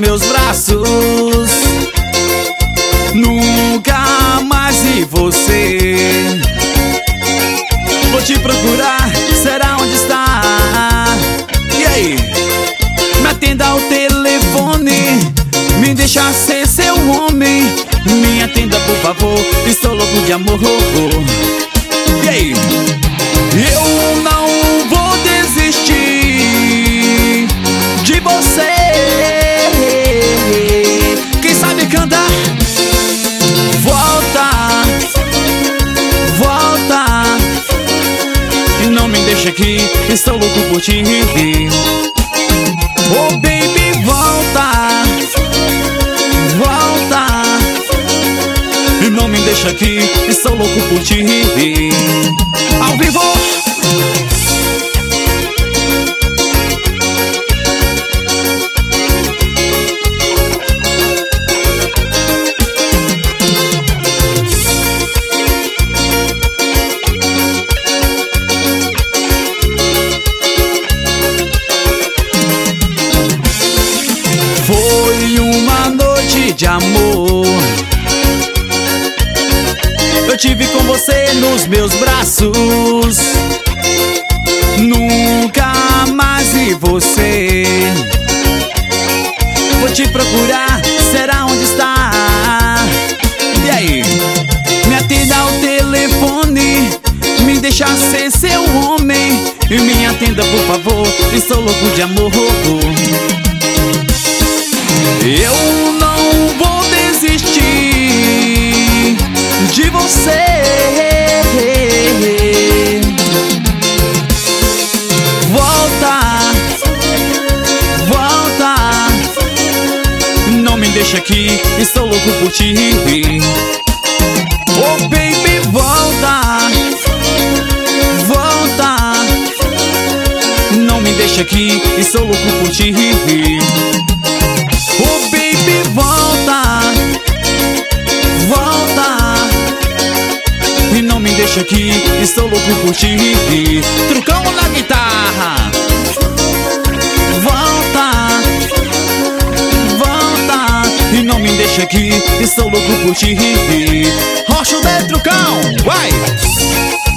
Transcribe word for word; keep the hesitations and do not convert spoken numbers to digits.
meus braços. Nunca mais vi você. Vou te procurar, será onde está? E aí? Me atenda ao telefone, me deixa ser seu homem. Me atenda por favor, estou louco de amor. E aí? Eu não vou desistir de você. Quem sabe cantar? Volta, volta, e não me deixa aqui, estou louco por ti. Oh baby, volta, volta, e não me deixa aqui, estou louco por ti. Ao vivo. Foi uma noite de amor, eu tive com você nos meus braços. Nunca mais vi você. Vou te procurar, será onde está? E aí? Me atenda ao telefone, me deixa ser seu homem. E me atenda por favor, estou louco de amor. Eu não vou desistir de você. Volta, volta, não me deixa aqui, estou louco por ti. Oh baby, volta, volta, não me deixa aqui, estou louco por ti. Oh baby, volta, volta, e não me deixa aqui, estou louco por ti. Trucão na guitarra. Volta, volta, e não me deixa aqui, estou louco por ti. Rocha o dedo, Trucão, vai!